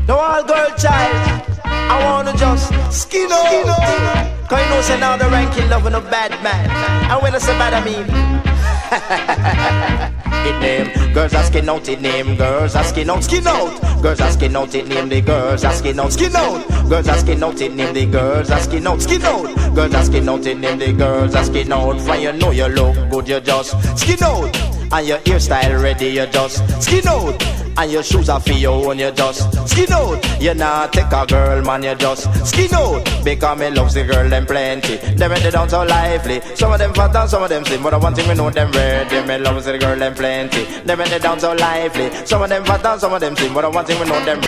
No all girl child, I wanna just skin out. Cause you know say now the ranking loving a bad man. And when I say bad I mean it name, girls are skin out it name, girls are skin out, skin out. Girls are skin out it name, the girls are skin out, skin out. Girls are skin out it name, the girls are skin out, skin out. Girls are skin out it name, the girls are skin out. When you know you look good, you just skin out. And your hairstyle ready, you just skin out. And your shoes are for your own, you just skin out. You not take a girl, man, you just skin out. Because me loves the girl, them plenty. They make it down so lively. Some of them fat and some of them slim. But the one thing we know them ready. Me loves the girl, them plenty. They make it down so lively. Some of them fat and some of them slim. But the one thing we know them